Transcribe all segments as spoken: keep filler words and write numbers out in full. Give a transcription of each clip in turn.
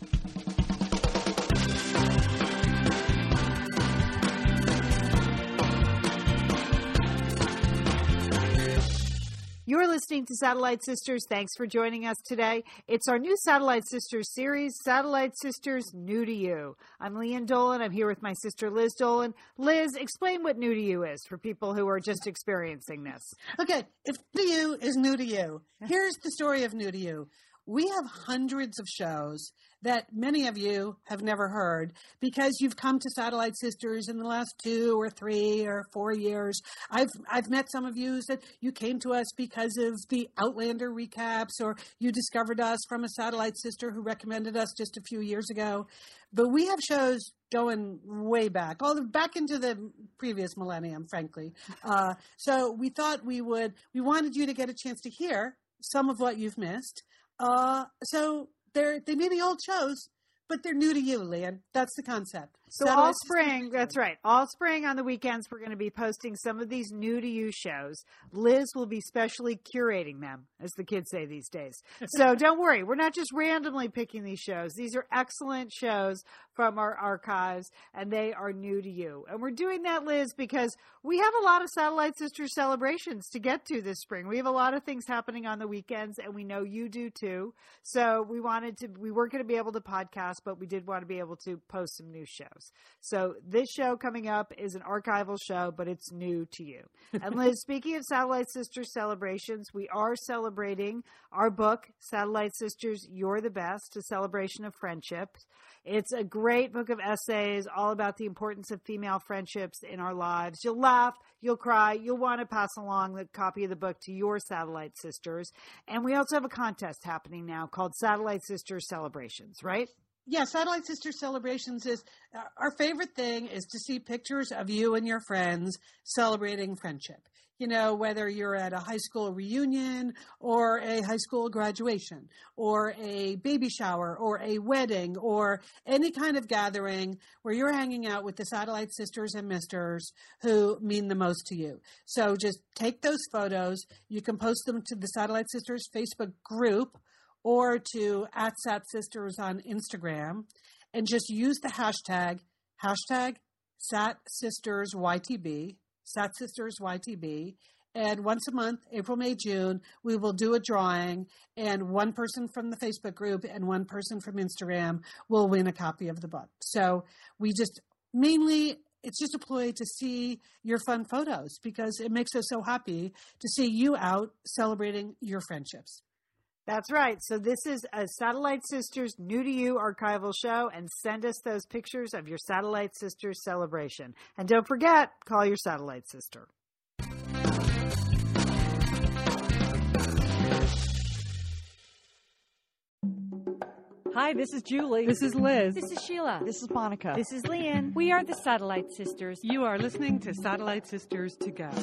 You're listening to Satellite Sisters. Thanks for joining us today. It's our new Satellite Sisters series, Satellite Sisters New to You. I'm Leanne Dolan. I'm here with my sister Liz Dolan. Liz, explain what New to You is for people who are just experiencing this. Okay, if New to You is new to you, here's the story of New to You. We have hundreds of shows that many of you have never heard because you've come to Satellite Sisters in the last two or three or four years. I've I've met some of you that you came to us because of the Outlander recaps, or you discovered us from a Satellite Sister who recommended us just a few years ago. But we have shows going way back, all the, back into the previous millennium, frankly. Uh, so we thought we would, we wanted you to get a chance to hear some of what you've missed. Uh, so they're, they may be old shows, but they're new to you, Leanne. That's the concept. So Satellite all spring, that's right. All spring on the weekends, we're going to be posting some of these new to you shows. Liz will be specially curating them, as the kids say these days. So don't worry. We're not just randomly picking these shows. These are excellent shows from our archives, and they are new to you. And we're doing that, Liz, because we have a lot of Satellite Sisters celebrations to get to this spring. We have a lot of things happening on the weekends, and we know you do too. So we wanted to, we weren't going to be able to podcast, but we did want to be able to post some new shows. So this show coming up is an archival show, but it's new to you. And Liz, speaking of Satellite Sisters celebrations, we are celebrating our book, Satellite Sisters, You're the Best, a celebration of friendship. It's a great book of essays all about the importance of female friendships in our lives. You'll laugh, you'll cry, you'll want to pass along the copy of the book to your Satellite Sisters. And we also have a contest happening now called Satellite Sisters Celebrations, right? Yeah, Satellite Sister Celebrations is uh, our favorite thing is to see pictures of you and your friends celebrating friendship. You know, whether you're at a high school reunion or a high school graduation or a baby shower or a wedding or any kind of gathering where you're hanging out with the Satellite Sisters and Misters who mean the most to you. So just take those photos. You can post them to the Satellite Sisters Facebook group or to at Sat Sisters on Instagram, and just use the hashtag, hashtag Sat Sisters Y T B, Sat Sisters Y T B, and once a month, April, May, June, we will do a drawing, and one person from the Facebook group and one person from Instagram will win a copy of the book. So we just mainly, it's just a ploy to see your fun photos because it makes us so happy to see you out celebrating your friendships. That's right. So this is a Satellite Sisters New to You archival show, and send us those pictures of your Satellite Sisters celebration. And don't forget, call your Satellite Sister. Hi, this is Julie. This is Liz. This is Sheila. This is Monica. This is Leanne. We are the Satellite Sisters. You are listening to Satellite Sisters to Go.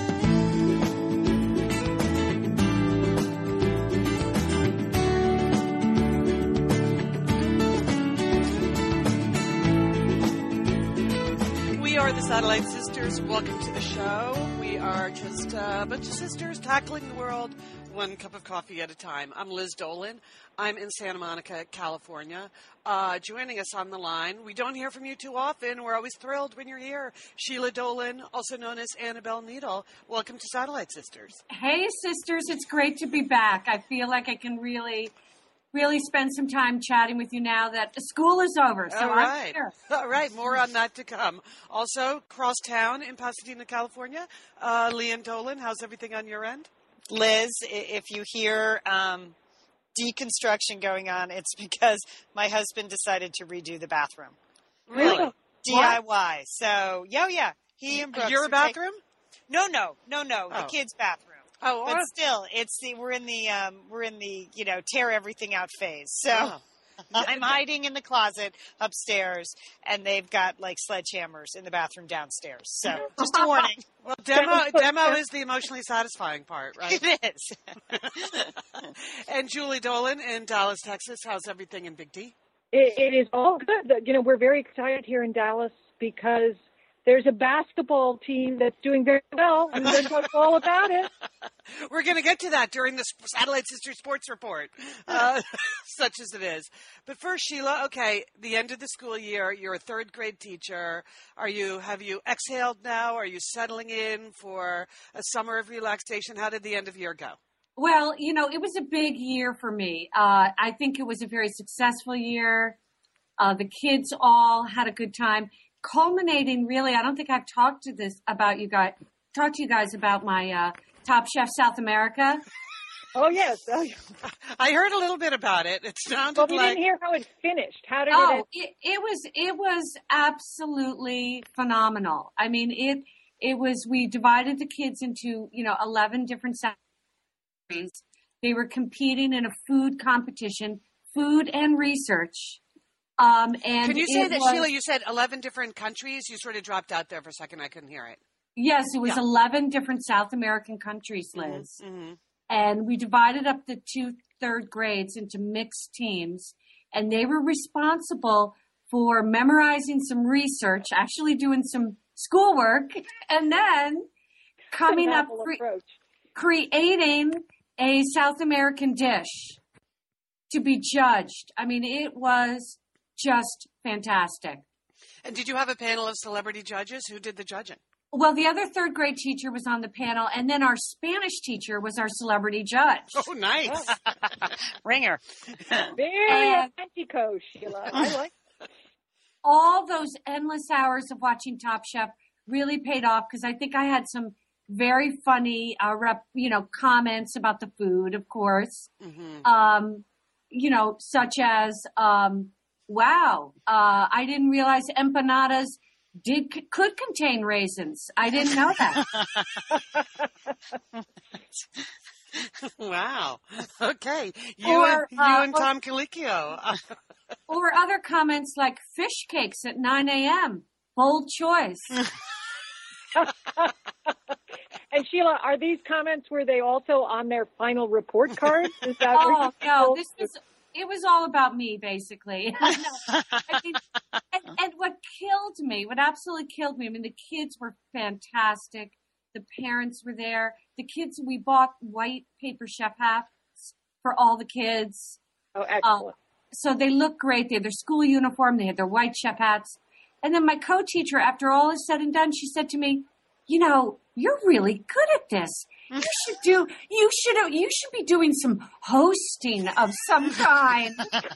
We are the Satellite Sisters. Welcome to the show. We are just a bunch of sisters tackling the world one cup of coffee at a time. I'm Liz Dolan. I'm in Santa Monica, California. Uh, joining us on the line, we don't hear from you too often. We're always thrilled when you're here. Sheila Dolan, also known as Annabelle Needle. Welcome to Satellite Sisters. Hey, sisters. It's great to be back. I feel like I can really... really spend some time chatting with you now that school is over. So All right. I'm here. All right. More on that to come. Also, cross town in Pasadena, California. Uh, Leanne Dolan, how's everything on your end? Liz, if you hear um, deconstruction going on, it's because my husband decided to redo the bathroom. Really? D I Y. What? So, yeah, yeah. He and Brooks. Your bathroom? Taking... No, no, no, no. Oh. The kids' bathroom. Oh, but still, it's the we're in the um, we're in the you know tear everything out phase. So oh. I'm hiding in the closet upstairs, and they've got like sledgehammers in the bathroom downstairs. So just a warning. Well, demo demo is the emotionally satisfying part, right? It is. And Julie Dolan in Dallas, Texas. How's everything in Big D? It, it is all good. You know, we're very excited here in Dallas because there's a basketball team that's doing very well, and they're talking all about it. We're going to get to that during the Satellite Sister Sports Report, uh, such as it is. But first, Sheila, okay, the end of the school year, you're a third grade teacher. Are you, have you exhaled now? Are you settling in for a summer of relaxation? How did the end of year go? Well, you know, it was a big year for me. Uh, I think it was a very successful year. Uh, the kids all had a good time. Culminating, really, I don't think I've talked to this about you guys, talked to you guys about my uh, Top Chef South America. Oh, yes. Oh, I heard a little bit about it. It sounded but we like... didn't hear how it finished. How did oh, it? It, it was it was absolutely phenomenal. I mean, it it was. We divided the kids into you know eleven different series. They were competing in a food competition, food and research. Um, and Can you say that, was, Sheila? You said eleven different countries. You sort of dropped out there for a second. I couldn't hear it. Yes, it was Yeah. eleven different South American countries, Liz. Mm-hmm. And we divided up the two third grades into mixed teams, and they were responsible for memorizing some research, actually doing some schoolwork, and then coming up, Novel cre- approach. creating a South American dish to be judged. I mean, it was just fantastic. And did you have a panel of celebrity judges? Who did the judging? Well, the other third grade teacher was on the panel, and then our Spanish teacher was our celebrity judge. Oh, nice. Ringer. Very And- Authentico, Sheila. I like All those endless hours of watching Top Chef really paid off because I think I had some very funny, uh, rep, you know, comments about the food, of course. Mm-hmm. Um, you know, such as, um, wow, uh, I didn't realize empanadas did could contain raisins. I didn't know that. Wow. Okay. You, Or, and, uh, you and Tom Colicchio. Or other comments like fish cakes at nine a.m. Bold choice. And Sheila, are these comments, were they also on their final report cards? Is that Oh, what you no, told- this was, it was all about me, basically. No, I mean, and, and what killed me, what absolutely killed me, I mean, the kids were fantastic. The parents were there. The kids, we bought white paper chef hats for all the kids. Oh, excellent. So they look great. They had their school uniform. They had their white chef hats. And then my co-teacher, after all is said and done, she said to me, you know, you're really good at this. You should do, you should, you should be doing some hosting of some kind.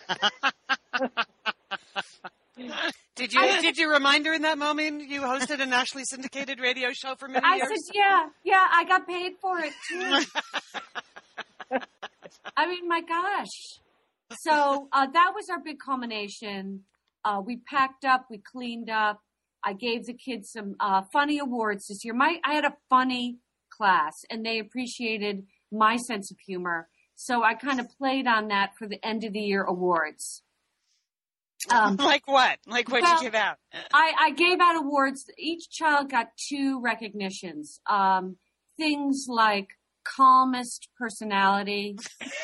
Did you did you remind her in that moment you hosted a nationally syndicated radio show for many I years? said, yeah, yeah, I got paid for it too. I mean, my gosh. So uh, that was our big culmination. Uh, we packed up, we cleaned up. I gave the kids some uh, funny awards this year. My I had a funny class, and they appreciated my sense of humor. So I kind of played on that for the end of the year awards. Um, Like what? Like what well, you give out? I, I gave out awards. Each child got two recognitions. Um, things like calmest personality.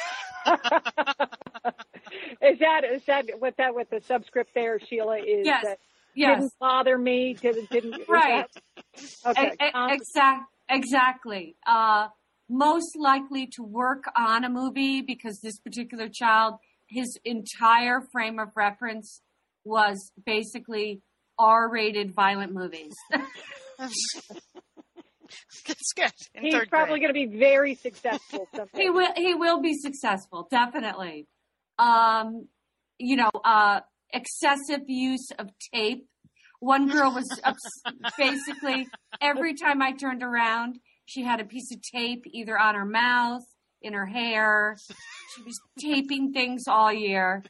Is that is that what that what the subscript there, Sheila, is? Yes. That Yes. didn't bother me. Didn't didn't is Right. that- okay. E- e- Um, exact, exactly. Uh, most likely to work on a movie because this particular child, his entire frame of reference was basically R-rated violent movies. It's good. In he's third probably grade. going to be very successful someday. he will. He will be successful, definitely. Um, you know, uh, excessive use of tape. One girl was ups- basically every time I turned around, she had a piece of tape either on her mouth, in her hair. She was taping things all year.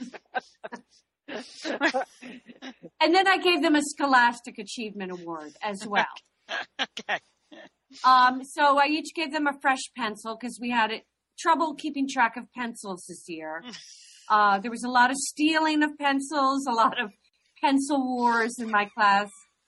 And then I gave them a Scholastic Achievement Award as well. Okay. Um, so I each gave them a fresh pencil because we had it, trouble keeping track of pencils this year. Uh, there was a lot of stealing of pencils, a lot of pencil wars in my class.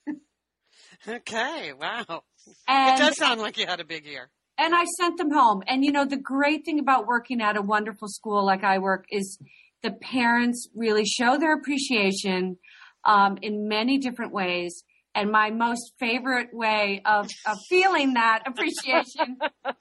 Okay, wow. And, It does sound like you had a big year. and I sent them home. And, you know, the great thing about working at a wonderful school like I work is the parents really show their appreciation um, in many different ways. And my most favorite way of, of feeling that appreciation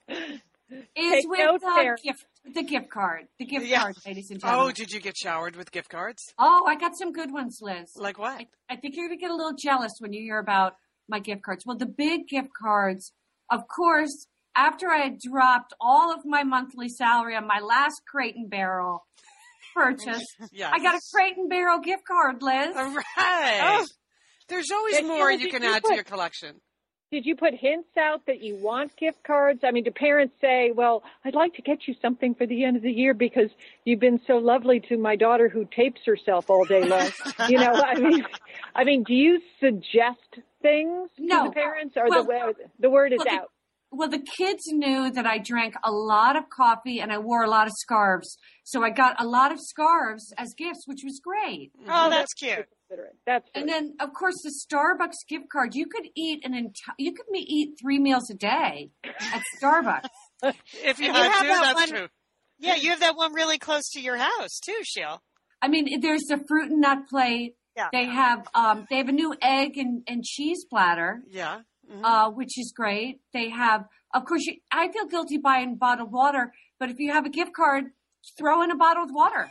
is Take with notes uh, there. gift, the gift card. The gift Yeah. card, ladies and gentlemen. Oh, did you get showered with gift cards? Oh, I got some good ones, Liz. Like what? I, I think you're going to get a little jealous when you hear about my gift cards. Well, the big gift cards, of course, after I had dropped all of my monthly salary on my last Crate and Barrel purchase, Yes. I got a Crate and Barrel gift card, Liz. All right. Oh. There's always Did more you- you did can you add to put- your collection. Did you put hints out that you want gift cards? I mean, do parents say, well, I'd like to get you something for the end of the year because you've been so lovely to my daughter who tapes herself all day long. You know, I mean, I mean, do you suggest things No. to the parents or Well, the, wa- the word is well, the- out? Well, the kids knew that I drank a lot of coffee and I wore a lot of scarves. So I got a lot of scarves as gifts, which was great. Oh, that's cute. Considerate. That's And good. then, of course, the Starbucks gift card. You could eat an entire, you could me- eat three meals a day at Starbucks. If you And you had have to, that that's one- true. Yeah, you have that one really close to your house too, Sheil. I mean, there's the fruit and nut plate. Yeah. They have, um, they have a new egg and, and cheese platter, Yeah. Mhm. uh, which is great. They have, of course, you, I feel guilty buying bottled water, but if you have a gift card, throw in a bottled water.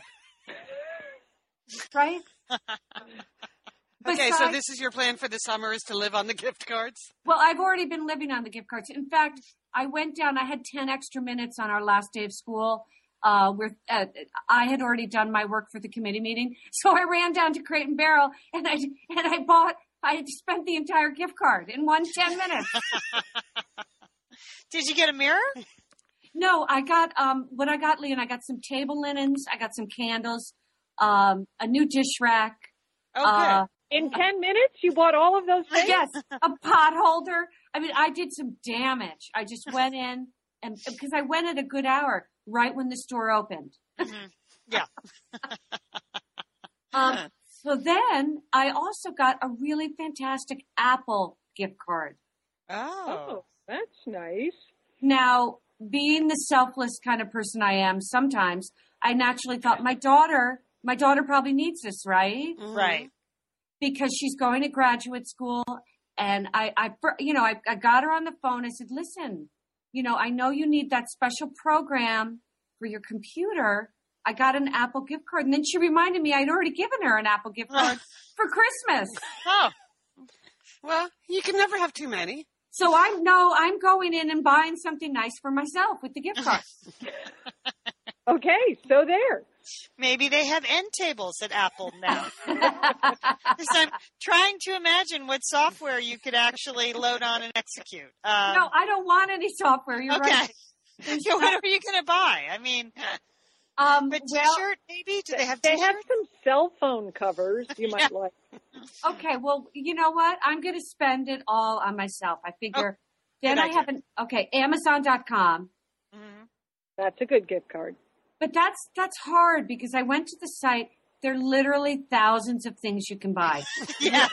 Right? Okay, so Besides- this is your plan for the summer is to live on the gift cards? Well, I've already been living on the gift cards. In fact, I went down, I had ten extra minutes on our last day of school. Uh, where uh, I had already done my work for the committee meeting. So I ran down to Crate and Barrel and I, and I bought, I had spent the entire gift card in one ten minutes. Did you get a mirror? No, I got, um, what I got, Leon, I got some table linens. I got some candles, um, a new dish rack. Okay. Uh, In ten minutes, you bought all of those things? yes, a pot holder. I mean, I did some damage. I just went in and because I went at a good hour right when the store opened. Mhm. Yeah. Um, so then I also got a really fantastic Apple gift card. Oh. Oh, that's nice. Now, being the selfless kind of person I am, sometimes I naturally thought my daughter, my daughter probably needs this, right? Mhm. Right. Because she's going to graduate school. And I, I, you know, I, I got her on the phone. I said, listen, you know, I know you need that special program for your computer. I got an Apple gift card. And then she reminded me I'd already given her an Apple gift card for Christmas. Oh. Well, you can never have too many. So I'm, no, I'm going in and buying something nice for myself with the gift card. Okay, so there. Maybe they have end tables at Apple now. Because I'm trying to imagine what software you could actually load on and execute. Um, No, I don't want any software. You're okay. right. Yeah, what are you going to buy? I mean, Um, but well, T-shirt maybe? Do they have They T-shirts? have some cell phone covers you might like. okay. Well, you know what? I'm going to spend it all on myself. I figure. then good I idea. have an okay, Amazon dot com. Mhm. That's a good gift card. But that's that's hard because I went to the site. There are literally thousands of things you can buy. Yeah.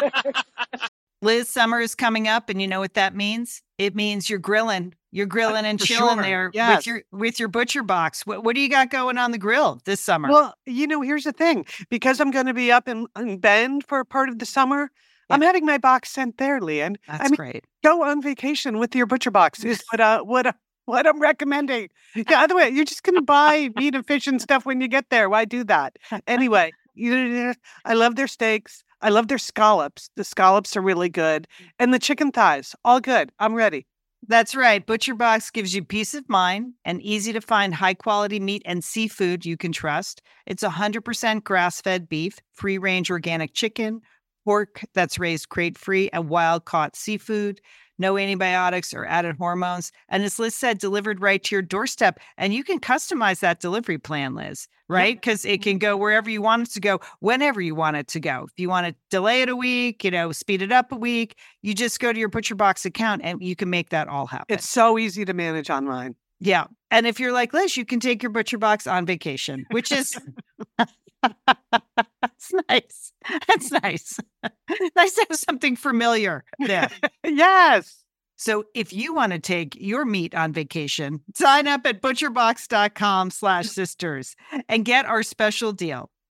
Liz, summer is coming up, and you know what that means? It means you're grilling. You're grilling and For chilling sure. there Yes. with your with your butcher box. What what do you got going on the grill this summer? Well, you know, here's the thing. Because I'm going to be up in, in Bend for part of the summer, I'm having my box sent there, Leanne. That's I mean, great. go on vacation with your butcher box is what uh, what uh, what I'm recommending. Yeah, other way, you're just going to buy meat and fish and stuff when you get there. Why do that? Anyway, you, I love their steaks. I love their scallops. The scallops are really good. And the chicken thighs, all good. I'm ready. That's right. Butcher Box gives you peace of mind and easy to find high quality meat and seafood you can trust. It's one hundred percent grass fed beef, free range organic chicken, pork that's raised crate free, and wild caught seafood. No antibiotics or added hormones. And as Liz said, delivered right to your doorstep. And you can customize that delivery plan, Liz, right? Because it can go wherever you want it to go, whenever you want it to go. If you want to delay it a week, you know, speed it up a week, you just go to your Butcher Box account and you can make that all happen. It's so easy to manage online. Yeah. And if you're like Liz, you can take your Butcher Box on vacation, which is that's nice. That's nice. Nice to have something familiar there. Yes. So if you want to take your meat on vacation, sign up at butcherbox.com slash sisters and get our special deal.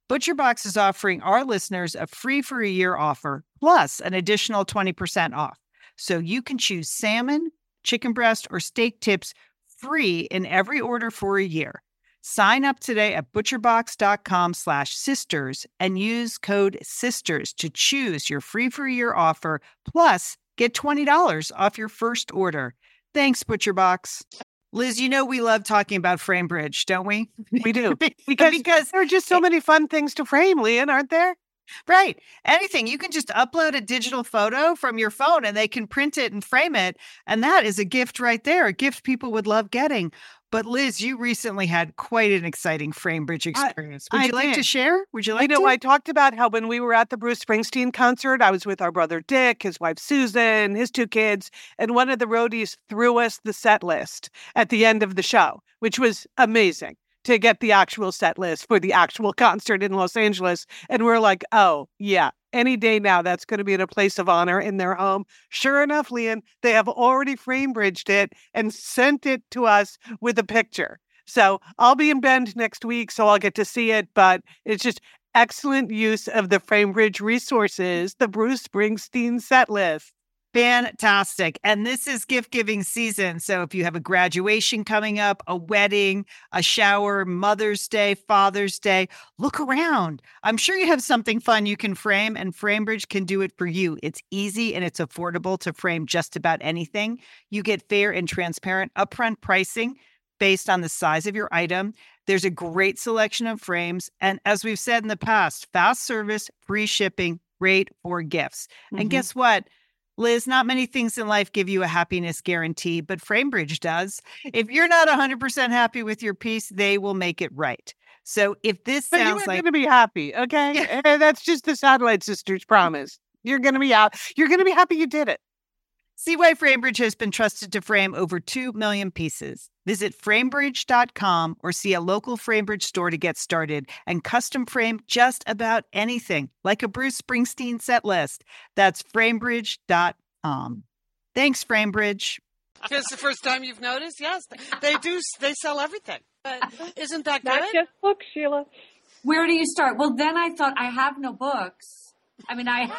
ButcherBox is offering our listeners a free for a year offer, plus an additional twenty percent off. So you can choose salmon, chicken breast, or steak tips free in every order for a year. Sign up today at butcherbox.com slash sisters and use code SISTERS to choose your free for a year offer, plus get twenty dollars off your first order. Thanks, ButcherBox. Liz, you know we love talking about FrameBridge, don't we? We do. Because, because there are just so many fun things to frame, Leanne, aren't there? Right. Anything. You can just upload a digital photo from your phone and they can print it and frame it. And that is a gift right there, a gift people would love getting. But Liz, you recently had quite an exciting FrameBridge experience. Would I you like did. to share? Would you like I know to? I talked about how when we were at the Bruce Springsteen concert, I was with our brother Dick, his wife Susan, his two kids, and one of the roadies threw us the set list at the end of the show, which was amazing to get the actual set list for the actual concert in Los Angeles. And we're like, oh, yeah, any day now, that's going to be in a place of honor in their home. Sure enough, Leanne, they have already FrameBridged it and sent it to us with a picture. So I'll be in Bend next week, so I'll get to see it. But it's just excellent use of the FrameBridge resources, the Bruce Springsteen set list. Fantastic. And this is gift giving season. So if you have a graduation coming up, a wedding, a shower, Mother's Day, Father's Day, look around. I'm sure you have something fun you can frame, and FrameBridge can do it for you. It's easy and it's affordable to frame just about anything. You get fair and transparent upfront pricing based on the size of your item. There's a great selection of frames. And as we've said in the past, fast service, free shipping, great for gifts. Mm-hmm. And guess what? Liz, not many things in life give you a happiness guarantee, but FrameBridge does. If you're not one hundred percent happy with your piece, they will make it right. So if this but sounds you like... You're going to be happy, okay? And that's just the Satellite Sisters promise. You're going to be out. You're going to be happy you did it. See why FrameBridge has been trusted to frame over two million pieces. Visit framebridge dot com or see a local FrameBridge store to get started and custom frame just about anything, like a Bruce Springsteen set list. That's framebridge dot com. Thanks, FrameBridge. If it's the first time you've noticed, yes, they do. They sell everything. But isn't that good? Not just books, Sheila. Where do you start? Well, then I thought, I have no books. I mean, I...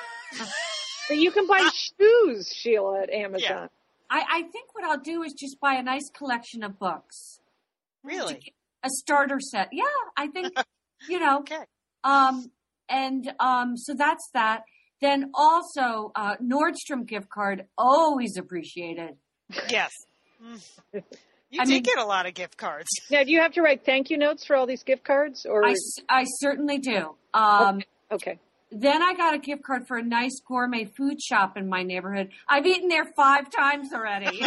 But you can buy shoes, Sheila, at Amazon. Yeah. I, I think what I'll do is just buy a nice collection of books. Really? A starter set. Yeah, I think, you know. Okay. Um, and um, so that's that. Then also, uh, Nordstrom gift card, always appreciated. Yes. You I did mean, get a lot of gift cards. Now, do you have to write thank you notes for all these gift cards? Or I, I certainly do. Um, okay. okay. Then I got a gift card for a nice gourmet food shop in my neighborhood. I've eaten there five times already.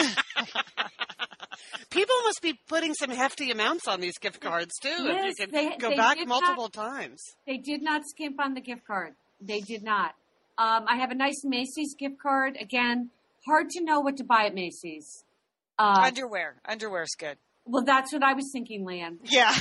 People must be putting some hefty amounts on these gift cards, too. Liz, if you can they, go they back multiple not, times. They did not skimp on the gift card. They did not. Um, I have a nice Macy's gift card. Again, hard to know what to buy at Macy's. Uh, Underwear. Underwear's good. Well, that's what I was thinking, Leanne. Yeah.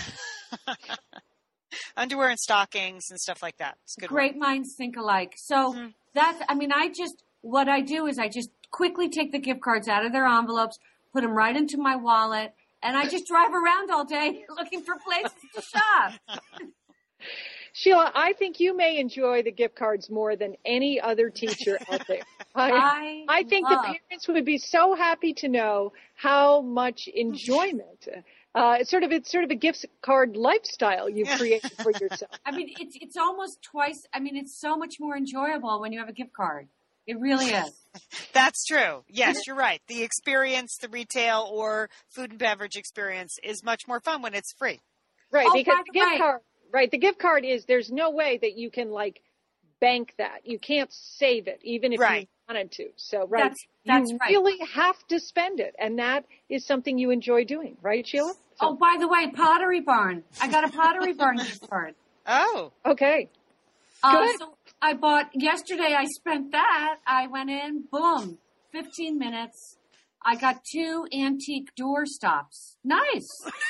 Underwear and stockings and stuff like that. It's good. Great work. minds think alike. So mm-hmm. that's, I mean, I just, what I do is I just quickly take the gift cards out of their envelopes, put them right into my wallet, and I just drive around all day looking for places to shop. Sheila, I think you may enjoy the gift cards more than any other teacher out there. I, I, I think love. the parents would be so happy to know how much enjoyment Uh, it's sort of it's sort of a gift card lifestyle you've created for yourself. I mean, it's it's almost twice. I mean, it's so much more enjoyable when you have a gift card. It really is. That's true. Yes, you're right. The experience, the retail or food and beverage experience, is much more fun when it's free. Right, oh, because the gift way. card. Right, the gift card is there's no way that you can like bank that. You can't save it, even if right. you wanted to. So, right, that's, that's you right. really have to spend it, and that is something you enjoy doing, right, Sheila? So. Oh, by the way, Pottery Barn. I got a Pottery Barn gift card. Oh, okay. Uh, Good. So I bought yesterday. I spent that. I went in, boom, fifteen minutes. I got two antique door stops. Nice.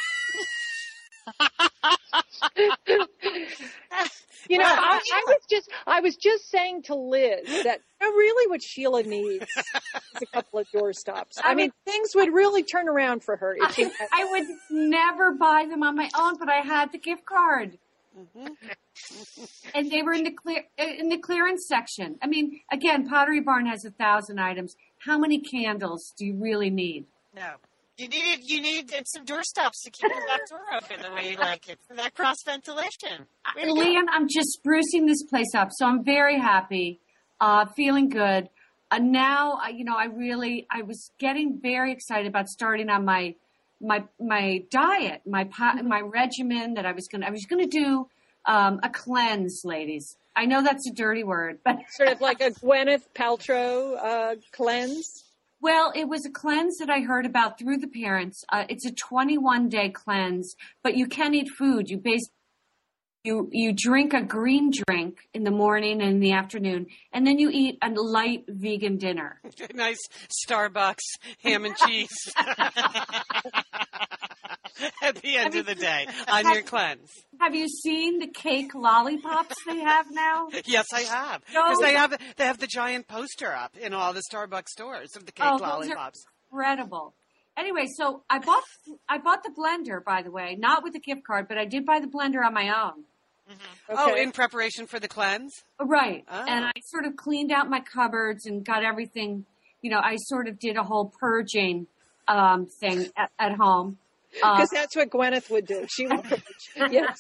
You know, I, I was just I was just saying to Liz that you know, really what Sheila needs is a couple of door stops. I, I mean, mean, things would really turn around for her. If she I, I would never buy them on my own, but I had the gift card. Mm-hmm. And they were in the clear in the clearance section. I mean, again, Pottery Barn has a thousand items. How many candles do you really need? No. You needed you needed some door stops to keep the back door open the way you like it for that cross ventilation. Leanne, I'm just sprucing this place up, so I'm very happy, uh, feeling good. Uh, now, uh, you know, I really I was getting very excited about starting on my my my diet, my po- my regimen that I was gonna I was gonna do um, a cleanse, ladies. I know that's a dirty word, but Sort of like a Gwyneth Paltrow uh, cleanse. well, it was a cleanse that I heard about through the parents. Uh, it's a twenty-one day cleanse, but you can eat food. You basically you you drink a green drink in the morning and in the afternoon, and then you eat a light vegan dinner. Nice Starbucks ham and cheese at the end of the day on your cleanse. Have you seen the cake lollipops they have now? Yes, I have. Because they have they have the giant poster up in all the Starbucks stores of the cake Oh, those lollipops. are incredible. Anyway, so I bought I bought the blender, by the way, not with a gift card, but I did buy the blender on my own. Mm-hmm. Oh, in preparation for the cleanse? Right. Oh. And I sort of cleaned out my cupboards and got everything, you know, I sort of did a whole purging um, thing at, at home. Because uh, that's what Gwyneth would do. She would purge. Yes.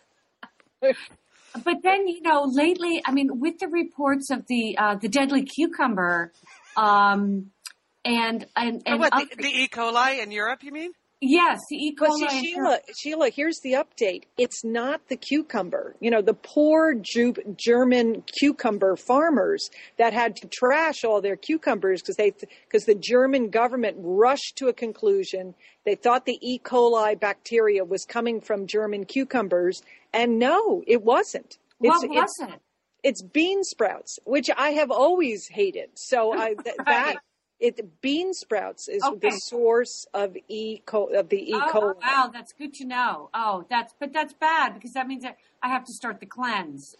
But then, you know, lately, I mean, with the reports of the uh, the deadly cucumber um, and and, and oh, what, other, the, the E. coli in Europe, you mean? Yes, the E. coli. But see, Sheila, Sheila, here's the update. It's not the cucumber. You know, the poor Ju- German cucumber farmers that had to trash all their cucumbers because they because the German government rushed to a conclusion. They thought the E. coli bacteria was coming from German cucumbers, and no, it wasn't. What It's, was it's, it? It's bean sprouts, which I have always hated. So I th- Right. that. It bean sprouts is Okay. the source of E. Co- of the E. Oh, coli. wow, that's good to know. Oh, that's but that's bad because that means that I have to start the cleanse.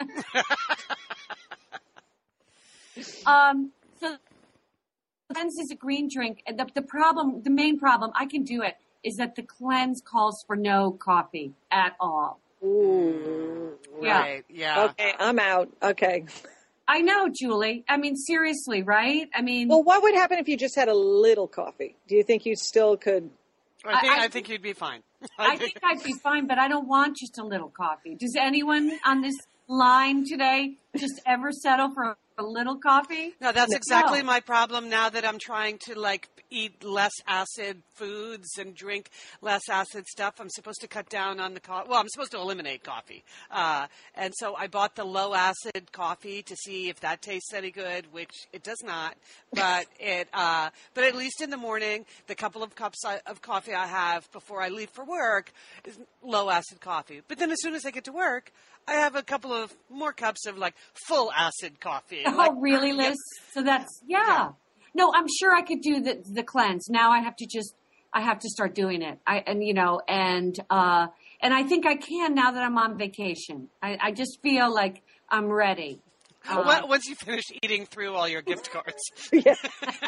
um, so cleanse is a green drink, and the the problem, the main problem, I can do it, is that the cleanse calls for no coffee at all. Ooh, Yeah. Right, yeah. Okay, I'm out. Okay. I know, Julie. I mean, seriously, right? I mean, Well, what would happen if you just had a little coffee? Do you think you still could? I think, I- I, think you'd be fine. I think I'd be fine, but I don't want just a little coffee. Does anyone on this line today just ever settle for a little coffee? No, that's exactly No. my problem now that I'm trying to like eat less acid foods and drink less acid stuff. I'm supposed to cut down on the coffee. Well, I'm supposed to eliminate coffee. Uh, and so I bought the low acid coffee to see if that tastes any good, which it does not. But it, uh, but at least in the morning, the couple of cups I, of coffee I have before I leave for work is low acid coffee. But then as soon as I get to work, I have a couple of more cups of like full acid coffee. Oh, like, really, Liz? So that's, yeah. Yeah. No, I'm sure I could do the, the cleanse. Now I have to just, I have to start doing it. I, and you know, and, uh, and I think I can now that I'm on vacation. I, I just feel like I'm ready. Uh, Well, once you finish eating through all your gift cards. Yeah.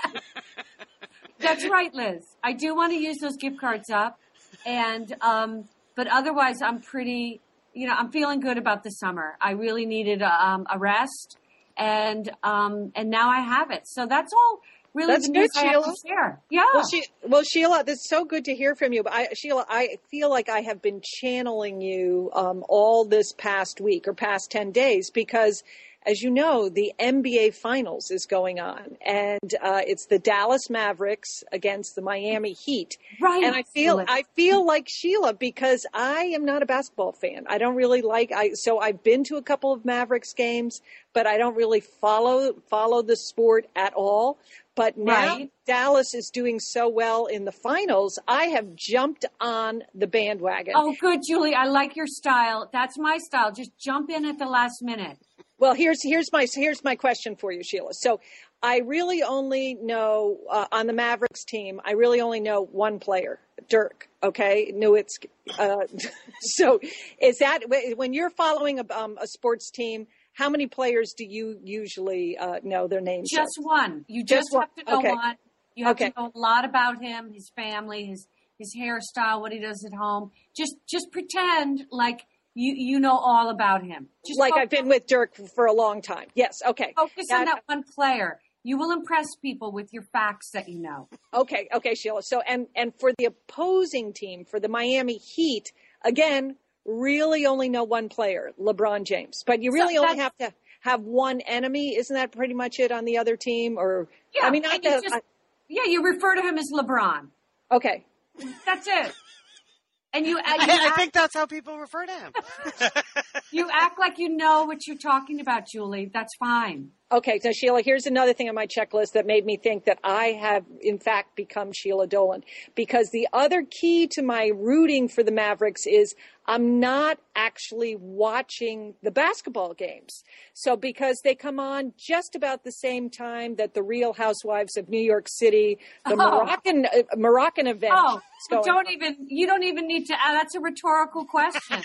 That's right, Liz. I do want to use those gift cards up. And, um, but otherwise I'm pretty, you know, I'm feeling good about the summer. I really needed a, um, a rest, and um, and now I have it. So that's all really That's the news good, I have Sheila. to share. Yeah. Well, she, well, Sheila, this is so good to hear from you. But I, Sheila, I feel like I have been channeling you um, all this past week or past ten days because, as you know, the N B A Finals is going on, and uh, it's the Dallas Mavericks against the Miami Heat. Right. And I feel Sheila. I feel like Sheila because I am not a basketball fan. I don't really like. I so I've been to a couple of Mavericks games, but I don't really follow follow the sport at all. But now Right. Dallas is doing so well in the finals. I have jumped on the bandwagon. Oh, good, Julie. I like your style. That's my style. Just jump in at the last minute. Well, here's here's my here's my question for you, Sheila. So, I really only know uh, on the Mavericks team. I really only know one player, Dirk. Okay, Nowitzki. Uh, so, is that when you're following a, um, a sports team? How many players do you usually uh, know their names? Just of? one. You just, Just one. have to know Okay. one. You have Okay. to know a lot about him, his family, his his hairstyle, what he does at home. Just just pretend like you you know all about him. Just like focus, I've been with Dirk for a long time. Yes. Okay. focus That- on that one player. You will impress people with your facts that you know. Okay. Okay, Sheila. So, and, and for the opposing team, for the Miami Heat, again, really only know one player, LeBron James. But you really So only have to have one enemy. Isn't that pretty much it on the other team? Or, Yeah, I mean, not and you the, just- I- Yeah, you refer to him as LeBron. okay. That's it. And you, and you I, I act, think that's how people refer to him. you act like you know what you're talking about, Julie. That's fine. Okay, so Sheila, here's another thing on my checklist that made me think that I have, in fact, become Sheila Dolan. Because the other key to my rooting for the Mavericks is I'm not actually watching the basketball games. So because they come on just about the same time that the Real Housewives of New York City, the Oh. Moroccan uh, Moroccan event Oh, is going don't on. even, you don't even need to, uh, that's a rhetorical question.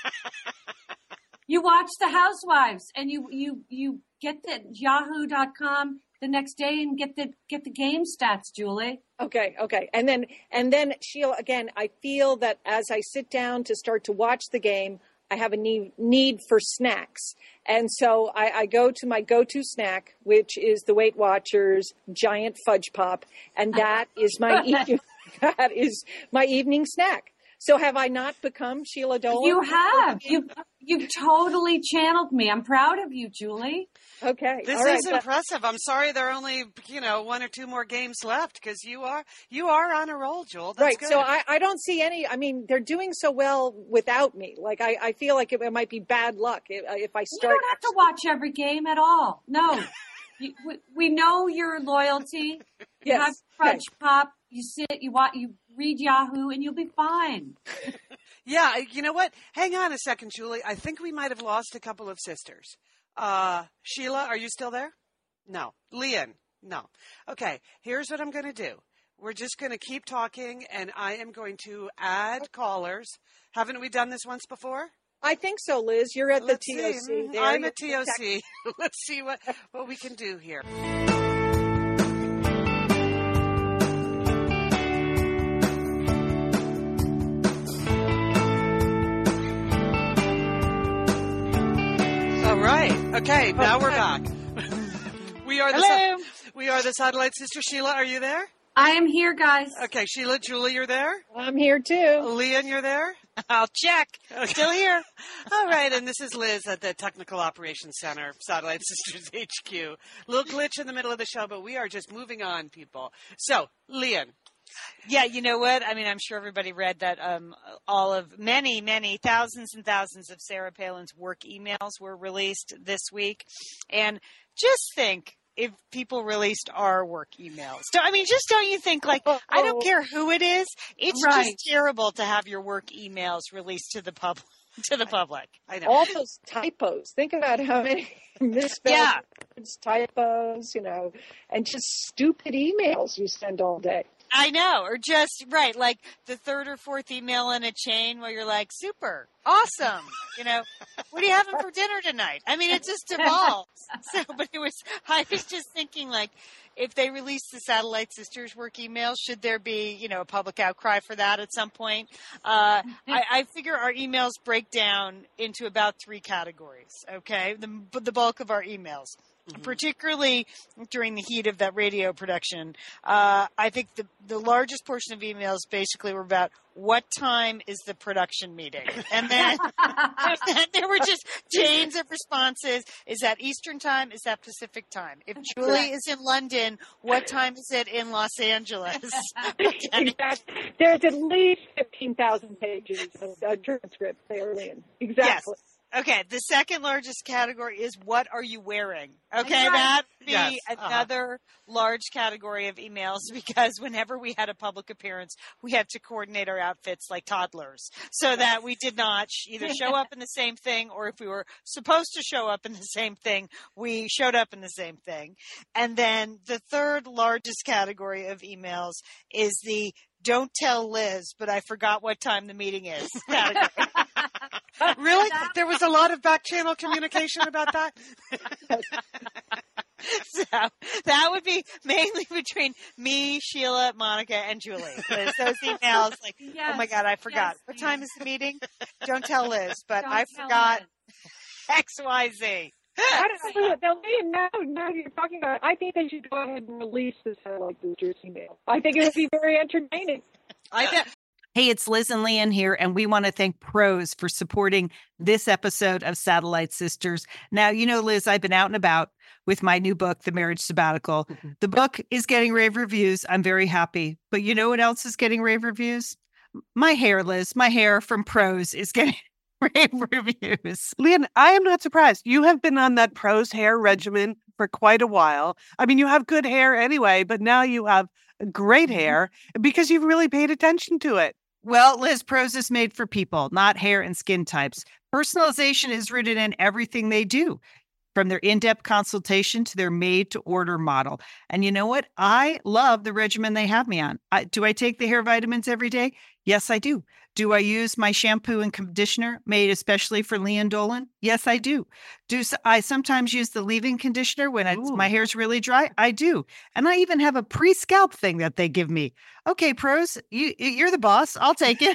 You watch the Housewives and you, you, you get the yahoo dot com the next day and get the, get the game stats, Julie. Okay, okay. And then, and then Sheila, again, I feel that as I sit down to start to watch the game, I have a need, need for snacks. And so I, I go to my go-to snack, which is the Weight Watchers giant fudge pop. And that is my, e- that is my evening snack. So have I not become Sheila Dolan? You have. You, you've totally channeled me. I'm proud of you, Julie. Okay. This all right, is but- impressive. I'm sorry there are only, you know, one or two more games left because you are you are on a roll, Joel. That's right. good. So I, I don't see any, I mean, they're doing so well without me. Like, I, I feel like it, it might be bad luck if, if I You start. don't have to watch every game at all. No. you, we, we know your loyalty. You Yes. have fudge pop. You sit, you watch, you read Yahoo, and you'll be fine. Yeah, you know what? Hang on a second, Julie. I think we might have lost a couple of sisters. Uh, Sheila, are you still there? No. Leon? No. Okay, here's what I'm going to do. We're just going to keep talking, and I am going to add callers. Haven't we done this once before? I think so, Liz. You're at Let's the T O C. see. There I'm you at T O C. Let's see what, what we can do here. All right. Okay, now we're back. we are the Hello. we are the Satellite Sister. Sheila, are you there? I am here, guys. Okay, Sheila, Julie, you're there? I'm here too. Leon, you're there? I'll check. Still here. All right, and this is Liz at the Technical Operations Center, Satellite Sisters H Q. Little glitch in the middle of the show, but we are just moving on, people. So, Leon. Yeah, you know what? I mean, I'm sure everybody read that um, all of many, many thousands and thousands of Sarah Palin's work emails were released this week. And just think if people released our work emails. So, I mean, just don't you think, like, I don't care who it is. It's Right. just terrible to have your work emails released to the public. To the public. I know. All those typos. Think about how many misspelled Yeah. words, typos, you know, and just stupid emails you send all day. I know, or just, right, like the third or fourth email in a chain where you're like, super, awesome, you know, what are you having for dinner tonight? I mean, it just evolves. So, but it was, I was just thinking, like, if they release the Satellite Sisters work emails, should there be, you know, a public outcry for that at some point? Uh, I, I figure our emails break down into about three categories, okay, the, the bulk of our emails. Mm-hmm. Particularly during the heat of that radio production, uh, I think the, the largest portion of emails basically were about what time is the production meeting? And then, then there were just chains of responses. Is that Eastern time? Is that Pacific time? If Julie is in London, what time is it in Los Angeles? Exactly. There's at least fifteen thousand pages of uh, transcript there, Lynn. Exactly. Yes. Okay, the second largest category is what are you wearing? Okay, Right. that would be Yes, uh-huh. another large category of emails because whenever we had a public appearance, we had to coordinate our outfits like toddlers so that we did not sh- either show up in the same thing or if we were supposed to show up in the same thing, we showed up in the same thing. And then the third largest category of emails is the don't tell Liz, but I forgot what time the meeting is category. Really? There was a lot of back channel communication about that? So that would be mainly between me, Sheila, Monica, and Julie. Liz, those emails, like, Yes, oh my God, I forgot. yes, What time is the meeting? Don't tell Liz, but Don't I tell forgot Liz. X, Y, Z. I don't know. Now, now, now you're talking about it, I think they should go ahead and release the Satellite Sisters email. I think it would be very entertaining. I bet. Hey, it's Liz and Leanne here, and we want to thank Prose for supporting this episode of Satellite Sisters. Now, you know, Liz, I've been out and about with my new book, The Marriage Sabbatical. Mm-hmm. The book is getting rave reviews. I'm very happy. But you know what else is getting rave reviews? My hair, Liz. My hair from Prose is getting rave reviews. Leanne, I am not surprised. You have been on that Prose hair regimen for quite a while. I mean, you have good hair anyway, but now you have great hair because you've really paid attention to it. Well, Liz, Prose is made for people, not hair and skin types. Personalization is rooted in everything they do, from their in-depth consultation to their made-to-order model. And you know what? I love the regimen they have me on. I, do I take the hair vitamins every day? Yes, I do. Do I use my shampoo and conditioner made especially for Leanne Dolan? Yes, I do. Do I sometimes use the leave-in conditioner when it's, my hair's really dry? I do. And I even have a pre-scalp thing that they give me. Okay, Prose, you, you're the boss. I'll take it.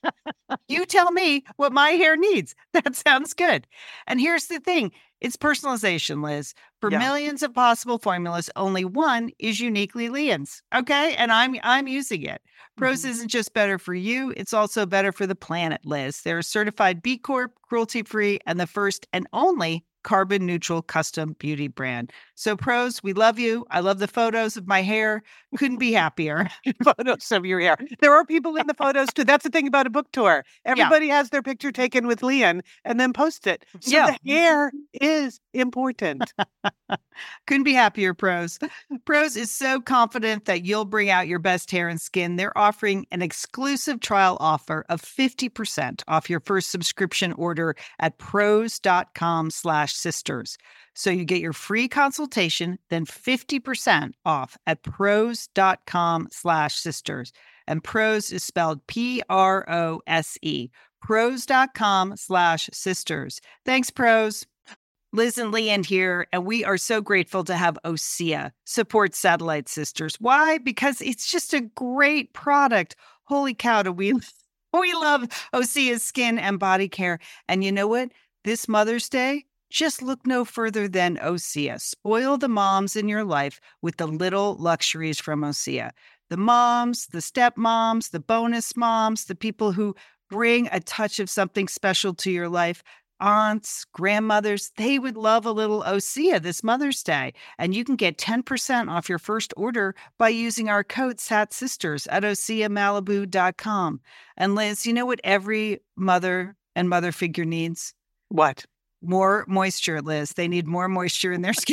You tell me what my hair needs. That sounds good. And here's the thing. It's personalization, Liz. For yeah. millions of possible formulas, only one is uniquely Leanne's. Okay? And I'm I'm using it. Prose mm-hmm. isn't just better for you, it's also better for the planet, Liz. They're a certified B Corp, cruelty-free, and the first and only carbon neutral custom beauty brand. So Prose, we love you. I love the photos of my hair. Couldn't be happier. Photos of your hair. There are people in the photos too. That's the thing about a book tour. Everybody yeah. has their picture taken with Leanne and then post it. So yeah. the hair is important. Couldn't be happier, Prose. Prose is so confident that you'll bring out your best hair and skin. They're offering an exclusive trial offer of fifty percent off your first subscription order at prose.com slash sisters. So you get your free consultation, then fifty percent off at prose.com slash sisters. And Prose is spelled P R O S E. Prose.com slash sisters. Thanks, Prose. Liz and Leanne here, and we are so grateful to have Osea support Satellite Sisters. Why? Because it's just a great product. Holy cow, do we, we love Osea's skin and body care. And you know what? This Mother's Day, just look no further than Osea. Spoil the moms in your life with the little luxuries from Osea. The moms, the stepmoms, the bonus moms, the people who bring a touch of something special to your life. Aunts, grandmothers, they would love a little Osea this Mother's Day. And you can get ten percent off your first order by using our code SATSisters at osea malibu dot com. And Liz, you know what every mother and mother figure needs? What? More moisture, Liz. They need more moisture in their skin.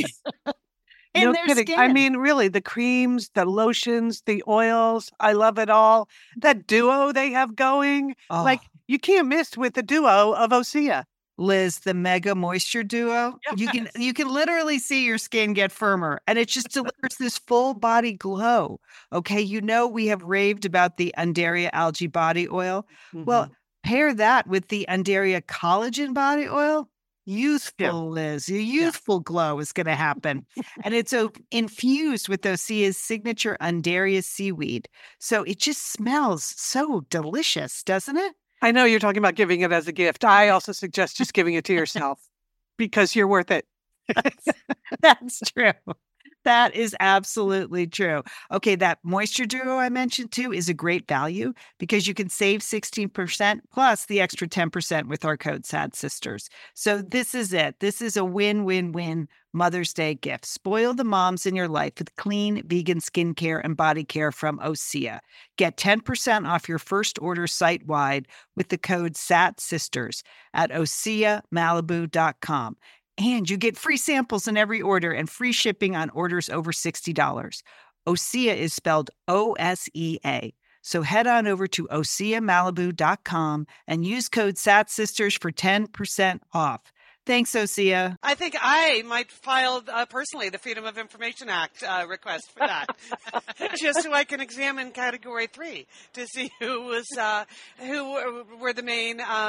in no their kidding. skin. I mean, really, the creams, the lotions, the oils, I love it all. That duo they have going, oh. like you can't miss with the duo of Osea. Liz, the Mega Moisture Duo. Yes. You can you can literally see your skin get firmer, and it just delivers this full body glow. Okay, you know we have raved about the Undaria Algae Body Oil. Mm-hmm. Well, pair that with the Undaria Collagen Body Oil. Youthful, yeah. Liz. A youthful yeah. glow is going to happen. And it's uh, infused with Osea's signature Undaria seaweed. So it just smells so delicious, doesn't it? I know you're talking about giving it as a gift. I also suggest just giving it to yourself because you're worth it. That's, that's true. That is absolutely true. Okay, that Moisture Duo I mentioned too is a great value because you can save sixteen percent plus the extra ten percent with our code SADSisters. So this is it. This is a win-win-win Mother's Day gift. Spoil the moms in your life with clean vegan skincare and body care from Osea. Get ten percent off your first order site-wide with the code SATSisters at osea malibu dot com. And you get free samples in every order and free shipping on orders over sixty dollars. Osea is spelled O S E A. So head on over to osea malibu dot com and use code SATSisters for ten percent off. Thanks, Osea. I think I might file uh, personally the Freedom of Information Act uh, request for that, just so I can examine Category Three to see who was uh, who were the main um,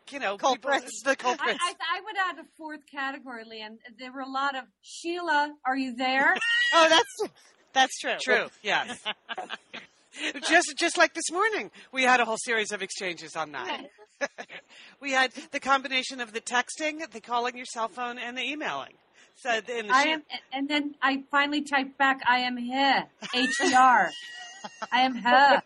you know, Culprits. people, the I, culprits. I, I would add a fourth category, Leanne. There were a lot of Sheila. Are you there? Oh, that's that's true. True. Yes. just just like this morning, we had a whole series of exchanges on that. We had the combination of the texting, the calling your cell phone, and the emailing. So in the I she- am, and then I finally typed back, "I am here." H E R. I am her.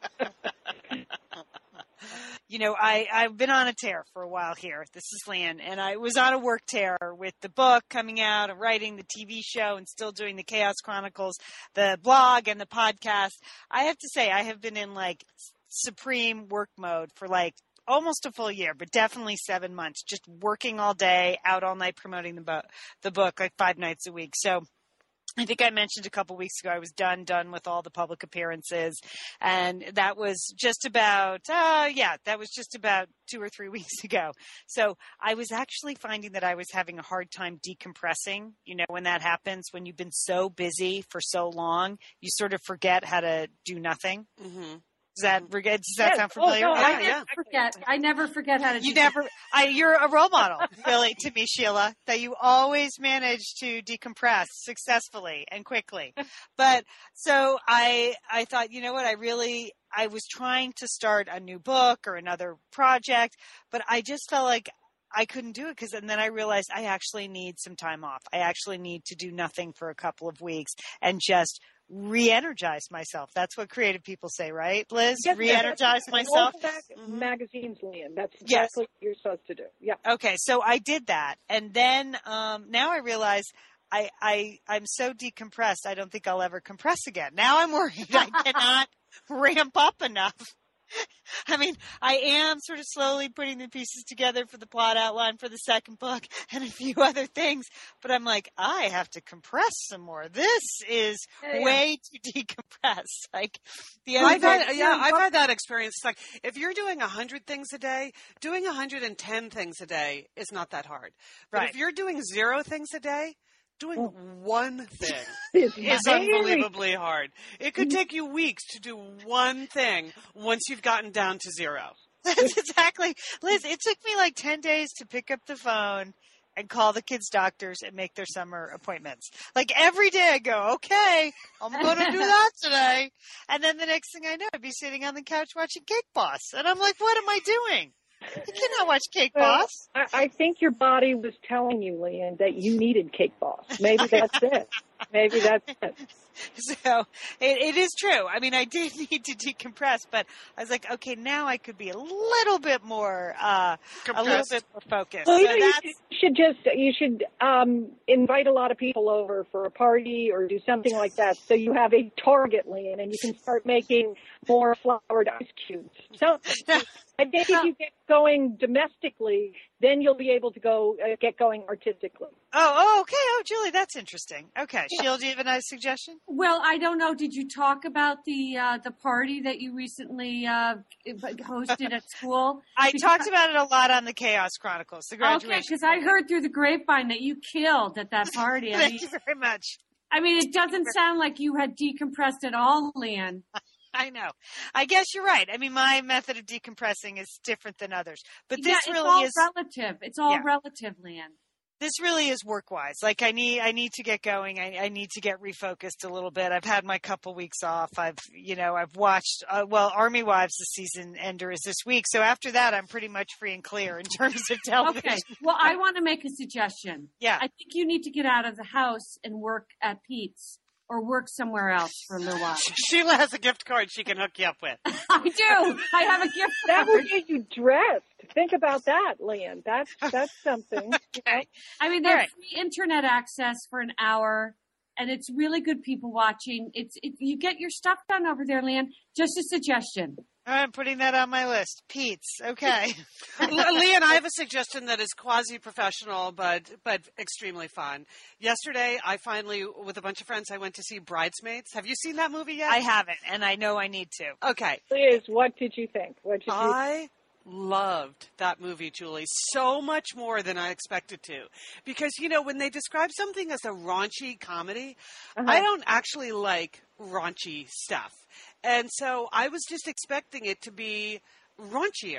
You know, I, I've been on a tear for a while here. This is Lan, and I was on a work tear with the book coming out and writing the T V show and still doing the Chaos Chronicles, the blog and the podcast. I have to say, I have been in like supreme work mode for like almost a full year, but definitely seven months, just working all day, out all night promoting the book, the book like five nights a week. So I think I mentioned a couple weeks ago I was done, done with all the public appearances, and that was just about, uh, yeah, that was just about two or three weeks ago. So I was actually finding that I was having a hard time decompressing. You know, when that happens, when you've been so busy for so long, you sort of forget how to do nothing. Mm-hmm. Does that, does that Yes. sound Oh, familiar? no, Yeah, I never yeah. forget. I never forget how to. You do never, I, you're a role model, really, to me, Sheila, that you always manage to decompress successfully and quickly. But so I, I thought, you know what, I really, I was trying to start a new book or another project, but I just felt like I couldn't do it because, and then I realized I actually need some time off. I actually need to do nothing for a couple of weeks and just re-energize myself. That's what creative people say, right, Liz? Yes, Re-energize that's- myself. all mag- Mhm. Magazines, Liam. That's Yes. exactly what you're supposed to do. Yeah. Okay, so I did that, and then um, now I realize I, I I'm so decompressed. I don't think I'll ever compress again. Now I'm worried I cannot ramp up enough. I mean, I am sort of slowly putting the pieces together for the plot outline for the second book and a few other things, but I'm like, I have to compress some more. This is Yeah, yeah. way too decompressed. Like the other I've day, had, yeah, I've had that experience. It's like if you're doing a hundred things a day, doing a hundred and ten things a day is not that hard. But Right. if you're doing zero things a day, doing one thing It's is very- unbelievably hard. It could take you weeks to do one thing once you've gotten down to zero. That's exactly, Liz, it took me like ten days to pick up the phone and call the kids' doctors and make their summer appointments. Like every day I go, okay, I'm going to do that today. And then the next thing I know, I'd be sitting on the couch watching Cake Boss. And I'm like, what am I doing? You cannot watch Cake Well, Boss. I, I think your body was telling you, Leanne, that you needed Cake Boss. Maybe that's it. Maybe that's it. So it, it is true. I mean, I did need to decompress, but I was like, okay, now I could be a little bit more, uh, a little Compressed. bit more focused. Well, So you, know, you that's, should- you should just you should um, invite a lot of people over for a party or do something like that, so you have a target, Leanne, and you can start making more floured ice cubes. So I think if you get going domestically, then you'll be able to go uh, get going artistically. oh, oh, okay. Oh, Julie, that's interesting. Okay. Sheila, do you have a nice suggestion? Well, I don't know. Did you talk about the uh, the party that you recently uh, hosted at school? I Because- talked about it a lot on the Chaos Chronicles, the graduation. Okay, because I heard through the grapevine that you killed at that party. I mean, Thank you very much. I mean, it doesn't sound like you had decompressed at all, Leanne. I know. I guess you're right. I mean, my method of decompressing is different than others, but this yeah, it's really all is. relative. It's all Yeah. relative, Leanne. This really is work wise. Like I need, I need to get going. I, I need to get refocused a little bit. I've had my couple weeks off. I've, you know, I've watched, uh, well, Army Wives, the season ender is this week. So after that, I'm pretty much free and clear in terms of television. Okay. Well, I want to make a suggestion. Yeah. I think you need to get out of the house and work at Pete's or work somewhere else for a little while. Sheila has a gift card she can hook you up with. I do. I have a gift That will card. get you dressed. Think about that, Leanne. That's that's something. Okay. I mean, All there's right. free internet access for an hour, and it's really good people watching. It's it, you get your stuff done over there, Leanne. Just a suggestion. All right, I'm putting that on my list. Pete's. Okay. Le- Leanne, I have a suggestion that is quasi-professional, but but extremely fun. Yesterday, I finally, with a bunch of friends, I went to see Bridesmaids. Have you seen that movie yet? I haven't, and I know I need to. Okay. Liz, what did you think? What did you? I loved that movie, Julie, so much more than I expected to. Because, you know, when they describe something as a raunchy comedy, Uh-huh. I don't actually like raunchy stuff. And so I was just expecting it to be raunchier.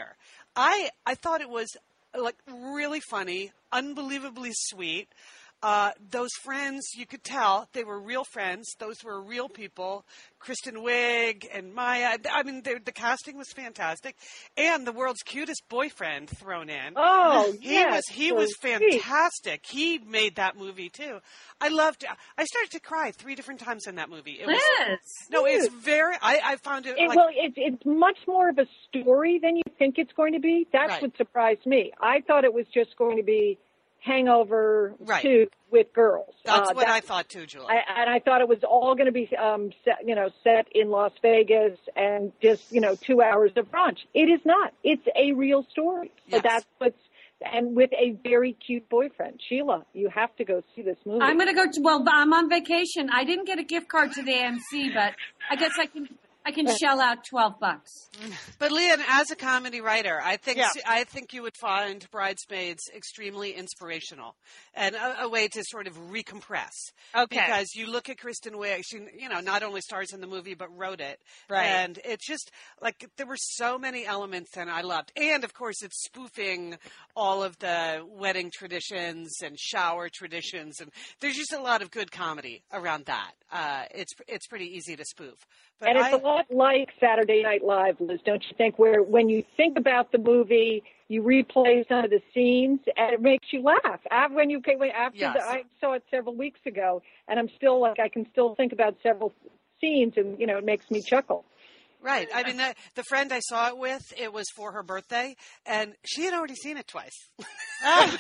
I I thought it was like really funny, unbelievably sweet. Uh, those friends, you could tell they were real friends. Those were real people. Kristen Wiig and Maya. I mean, the, the casting was fantastic, and the world's cutest boyfriend thrown in. Oh, he yes, was he so was sweet. fantastic. He made that movie too. I loved. I started to cry three different times in that movie. It was, Liz. no, it's very. I, I found it. It, like, well, it's it's much more of a story than you think it's going to be. That's Right. what surprised me. I thought it was just going to be Hangover Right. two with girls. That's Uh, what that- I thought too, Julie. I, and I thought it was all going to be, um, set, you know, set in Las Vegas and just, you know, two hours of brunch. It is not. It's a real story. So Yes. that's what's, and with a very cute boyfriend. Sheila, you have to go see this movie. I'm gonna go to. Well, I'm on vacation. I didn't get a gift card to the A M C, but I guess I can. I can shell out twelve bucks. But Leanne, as a comedy writer, I think Yeah. I think you would find Bridesmaids extremely inspirational and a, a way to sort of recompress. Okay. Because you look at Kristen Wiig, she you know not only stars in the movie but wrote it, Right. and it's just like there were so many elements and I loved, and of course it's spoofing all of the wedding traditions and shower traditions, and there's just a lot of good comedy around that. Uh, it's it's pretty easy to spoof. But And it's I, a lot like Saturday Night Live, Liz, don't you think, where when you think about the movie, you replay some of the scenes, and it makes you laugh. After, when you, when, after Yes. the, I saw it several weeks ago, and I'm still, like, I can still think about several scenes, and, you know, it makes me chuckle. Right. I mean, the, the friend I saw it with, it was for her birthday, and she had already seen it twice. and,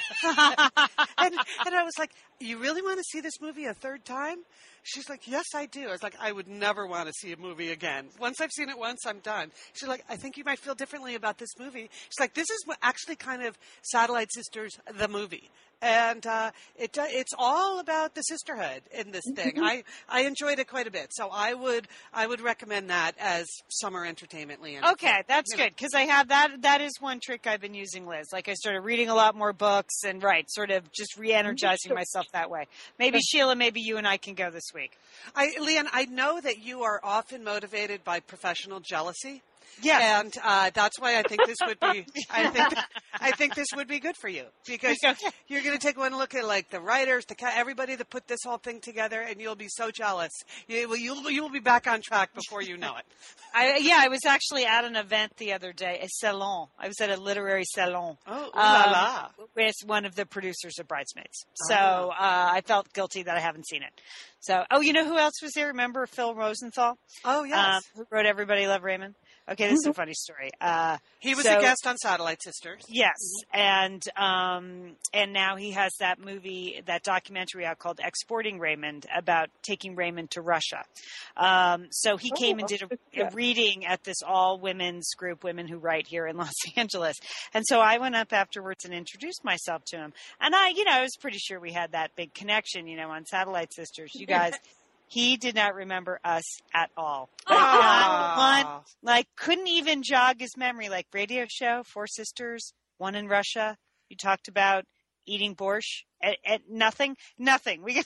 and I was like, you really want to see this movie a third time? She's like, yes, I do. I was like, I would never want to see a movie again. Once I've seen it once, I'm done. She's like, I think you might feel differently about this movie. She's like, this is what actually kind of Satellite Sisters, the movie. And uh, it it's all about the sisterhood in this thing. I, I enjoyed it quite a bit, so I would I would recommend that as summer entertainment, Leanne. Okay, that's You know. good because I have that. That is one trick I've been using, Liz. Like I started reading a lot more books and right, sort of just re-energizing myself that way. Maybe Sheila, maybe you and I can go this week. I, Leanne, I know that you are often motivated by professional jealousy. Yeah, and uh, that's why I think this would be. I think I think this would be good for you because you're going to take one look at like the writers, the ca- everybody that put this whole thing together, and you'll be so jealous. You will you'll, you'll be back on track before you know it. I, yeah, I was actually at an event the other day, a salon. I was at a literary salon. Oh, ooh la um, la. with one of the producers of Bridesmaids. So Oh. uh, I felt guilty that I haven't seen it. So, oh, you know who else was there? Remember Phil Rosenthal? Oh, yes. Um, who wrote Everybody Love Raymond? Okay, this is a funny story. Uh, He was so- a guest on Satellite Sisters. Yes, and um, and now he has that movie, that documentary out called Exporting Raymond about taking Raymond to Russia. Um, so he came and did a, a reading at this all women's group, Women Who Write here in Los Angeles. And so I went up afterwards and introduced myself to him. And I, you know, I was pretty sure we had that big connection, you know, on Satellite Sisters. You guys. He did not remember us at all. Like, not one, like, couldn't even jog his memory. Like, radio show, Four Sisters, One in Russia. You talked about eating borscht. At, at nothing, nothing. We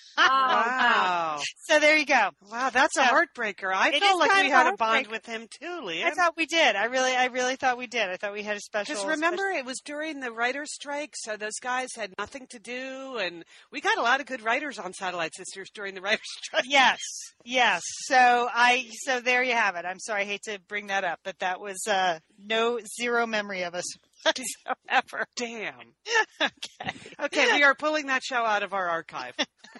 Wow. So there you go. Wow, that's a So, heartbreaker. I it felt is like kind we of a had a bond heartbreaker. with him too, Leanne. I thought we did. I really, I really thought we did. I thought we had a special. Because remember, it was during the writer's strike, so those guys had nothing to do, and we got a lot of good writers on Satellite Sisters during the writer's strike. Yes, yes. So I, so there you have it. I'm sorry, I hate to bring that up, but that was uh, no zero memory of us whatsoever. Damn. Okay. Okay, we are pulling that show out of our archive.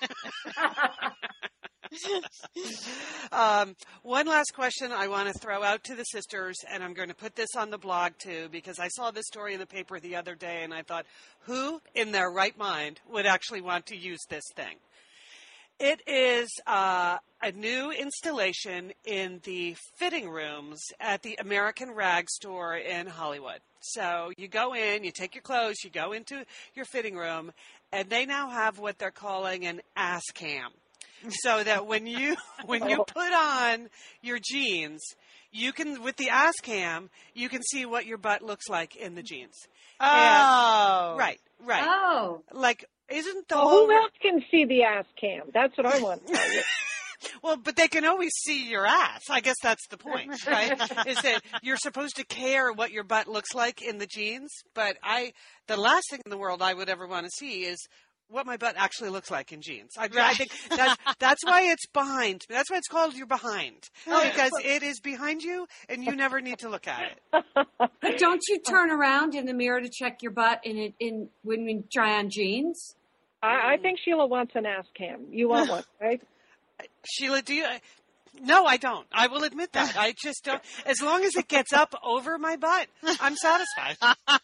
um, one last question I want to throw out to the sisters, and I'm going to put this on the blog too, because I saw this story in the paper the other day, and I thought, who in their right mind would actually want to use this thing? It is uh, a new installation in the fitting rooms at the American Rag store in Hollywood. So you go in, you take your clothes, you go into your fitting room, and they now have what they're calling an ass cam. So that when you when you put on your jeans, you can, with the ass cam, you can see what your butt looks like in the jeans. Oh, And- right, right. Oh, Like, isn't the Well, whole who else can see the ass cam? That's what I want to tell you. Well, but they can always see your ass. I guess that's the point, right? Is that you're supposed to care what your butt looks like in the jeans, but I, the last thing in the world I would ever want to see is what my butt actually looks like in jeans. I, right. I think that's, that's why it's behind. That's why it's called you're behind, because it is behind you, and you never need to look at it. But don't you turn around in the mirror to check your butt in it in when you try on jeans? I, I think Sheila wants an ass cam. You want one, right? Sheila, do you? No, I don't. I will admit that. I just don't. As long as it gets up over my butt, I'm satisfied.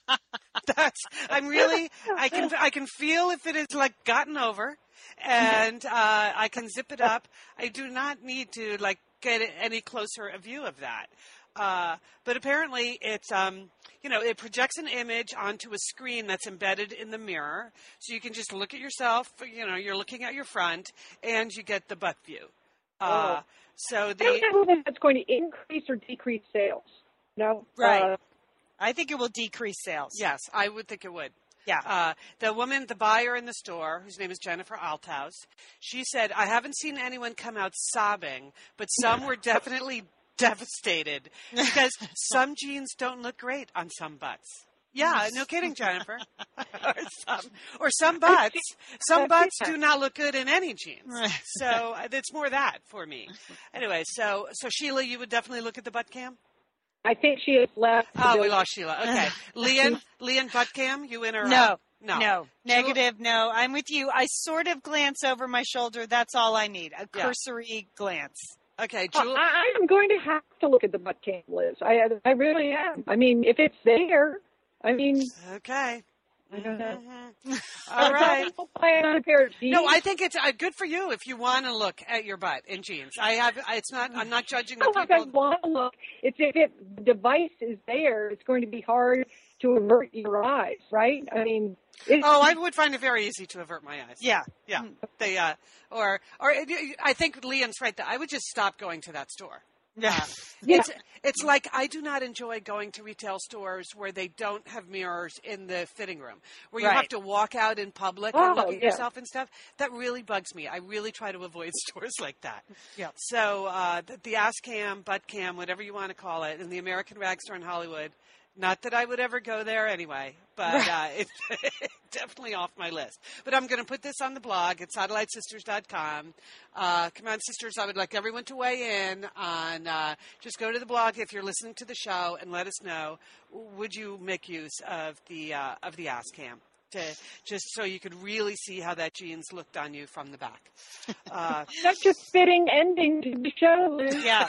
That's. I'm really. I can. I can feel if it is like gotten over, and uh, I can zip it up. I do not need to like get any closer a view of that. Uh, but apparently, it's. Um, you know, it projects an image onto a screen that's embedded in the mirror, so you can just look at yourself. You know, you're looking at your front, and you get the butt view. Uh, oh. So the I don't know if that's going to increase or decrease sales. No, right. Uh, I think it will decrease sales. Yes, I would think it would. Yeah. Uh, the woman, the buyer in the store, whose name is Jennifer Althaus, she said, "I haven't seen anyone come out sobbing, but some were definitely devastated because some jeans don't look great on some butts." Yeah, no kidding, Jennifer. or some, or some butts. Some butts do not look good in any jeans. Right. So uh, it's more that for me. Anyway, so so Sheila, you would definitely look at the butt cam? I think she has left. Oh, we lost Sheila. Okay. Leon, Leon butt cam, you in or no, out? No. No. Negative, no. I'm with you. I sort of glance over my shoulder. That's all I need. A Yeah. cursory glance. Okay, Oh, Jewel. I, I'm going to have to look at the butt cam, Liz. I I really am. I mean, if it's there, I mean. Okay. I don't know. Mm-hmm. All right. Buy another pair of jeans. No, I think it's uh, good for you if you want to look at your butt in jeans. I have. It's not. I'm not judging the No, like I people. want to look. It's if it, the device is there, it's going to be hard to avert your eyes, right? I mean. It's, Oh, I would find it very easy to avert my eyes. Yeah. Yeah. They. Uh. Or. Or. I think Leon's right. That I would just stop going to that store. Yeah. Uh, Yeah. It's it's like I do not enjoy going to retail stores where they don't have mirrors in the fitting room, where you Right. have to walk out in public Oh, and look at yeah. yourself and stuff. That really bugs me. I really try to avoid stores like that. Yeah. So uh, the, the ass cam, butt cam, whatever you want to call it, in the American Rag Store in Hollywood. Not that I would ever go there anyway, but uh, it's definitely off my list. But I'm going to put this on the blog at satellite sisters dot com. Uh, come on, sisters, I would like everyone to weigh in on, uh, just go to the blog if you're listening to the show and let us know, would you make use of the uh, of the ass cam? To, just so you could really see how that jeans looked on you from the back. Uh, such a fitting ending to the show, Liz. Yeah.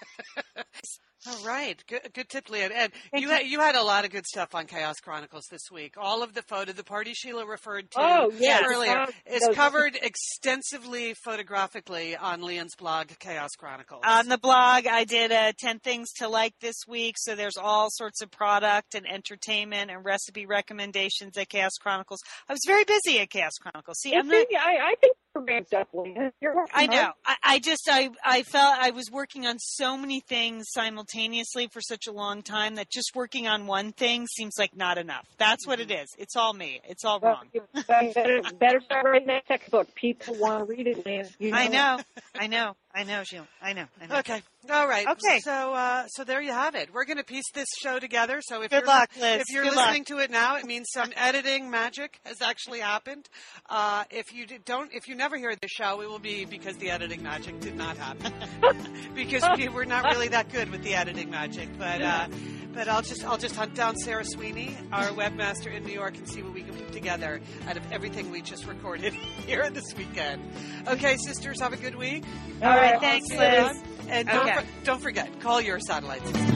All right, good, good tip, Leah. And you had, you had a lot of good stuff on Chaos Chronicles this week. All of the photo, the party Sheila referred to Oh, yes. earlier, is Those- covered extensively photographically on Leon's blog, Chaos Chronicles. On the blog, I did uh, ten things to like this week. So there's all sorts of product and entertainment and recipe recommendations at Chaos Chronicles. I was very busy at Chaos Chronicles. See, I'm not. I, I think you're ramped up, Leah. You're working I know. hard. I, I just, I, I felt I was working on so many things simultaneously for such a long time that just working on one thing seems like not enough. That's what it is. It's all me. It's all Well, wrong. you better, better start writing that textbook. People want to read it, man. You I know. I know. I know, Sheila. I know. I know. Okay. All right. Okay. So, uh, so there you have it. We're going to piece this show together. So if Good you're, luck, Liz. if you're Good listening luck. to it now, it means some editing magic has actually happened. Uh, if you d- don't, if you never hear the show, it will be because the editing magic did not happen. because we, we're not really that good with the editing magic. But, uh, but I'll just, I'll just hunt down Sarah Sweeney, our webmaster in New York, and see what we can put together out of everything we just recorded here this weekend. Okay, sisters, have a good week. All right. I'll Thanks, see you Liz. around. And don't, Okay. for, don't forget, call your satellite sisters.